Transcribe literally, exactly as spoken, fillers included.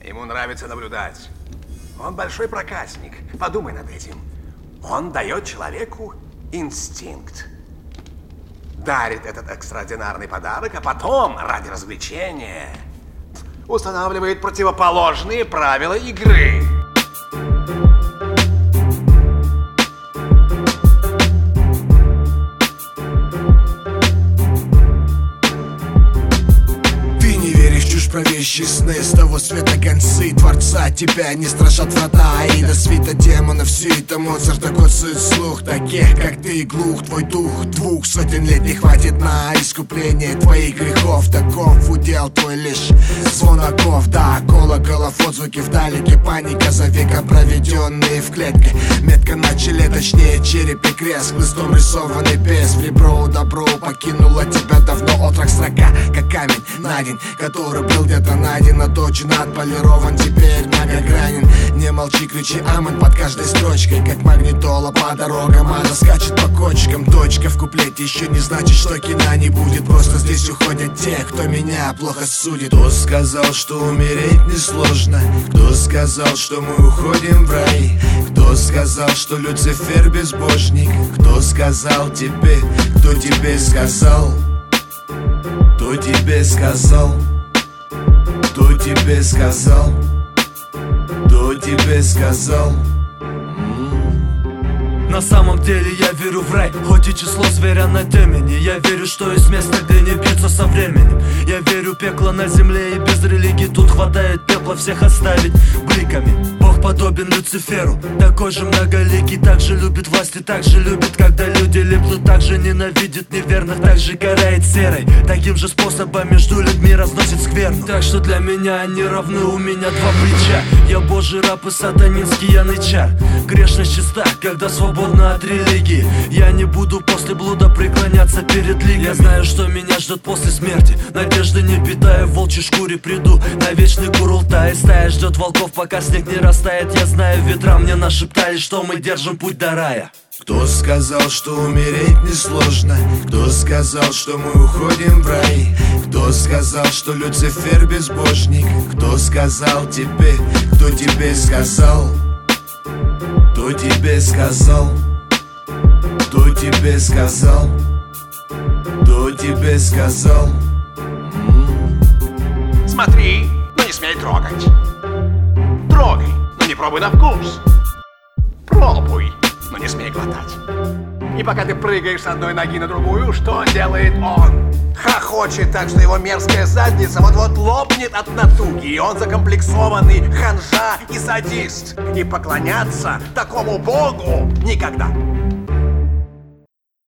Ему нравится наблюдать. Он большой проказник. Подумай над этим. Он дает человеку инстинкт. Дарит этот экстраординарный подарок, а потом, ради развлечения, устанавливает противоположные правила игры. Про вещи сны, с того света концы Творца тебя не страшат врата Аида, свита демонов, все это Моцарта косит слух таких, как ты, глух твой дух. Двух сотен лет не хватит на искупление твоих грехов. Таков удел твой лишь звон оков. Да, колоколов, отзвуки вдалеке, паника за века, проведенные в клетке. Метка на челе, точнее череп и крест, хлыстом рисованный пес. В ребро добро покинула тебя давно, отрок строка, как камень на день, который был где-то найден, наточен, отполирован, теперь многогранен. Не молчи, кричи амэн под каждой строчкой, как магнитола по дорогам. Она скачет по кочкам, точка в куплете еще не значит, что кино не будет. Просто здесь уходят те, кто меня плохо судит. Кто сказал, что умереть несложно? Кто сказал, что мы уходим в рай? Кто сказал, что Люцифер безбожник? Кто сказал тебе? Кто тебе сказал? Кто тебе сказал? Кто тебе сказал? Кто тебе сказал? На самом деле я верю в рай, хоть и число зверя на темени. Я верю, что есть место, где не бьются со временем. Я верю, пекло на земле, и без религии тут хватает пепла всех оставить бликами. Бог подобен Люциферу, такой же многоликий, так же любит власть и так же любит, когда люди липнут, так же ненавидит неверных, так же горает серой. Таким же способом между людьми разносит скверну. Так что для меня они равны, у меня два плеча. Я божий раб и сатанинский янычар. Грешность чиста, когда свобода от религии. Я не буду после блуда преклоняться перед лигами. Я знаю, что меня ждет после смерти. Надежды не питаю, в волчьей шкуре приду на вечный Курултай. Стая ждет волков, пока снег не растает. Я знаю, ветра мне нашептали, что мы держим путь до рая. Кто сказал, что умереть несложно? Кто сказал, что мы уходим в рай? Кто сказал, что Люцифер безбожник? Кто сказал тебе? Кто тебе сказал? Кто тебе сказал? Кто тебе сказал? Кто тебе сказал? Смотри, но не смей трогать. Трогай, но не пробуй на вкус. Пробуй, но не смей глотать. И пока ты прыгаешь с одной ноги на другую, что делает он? Хохочет так, что его мерзкая задница вот-вот лопнет от натуги. И он закомплексованный ханжа и садист. И поклоняться такому богу никогда.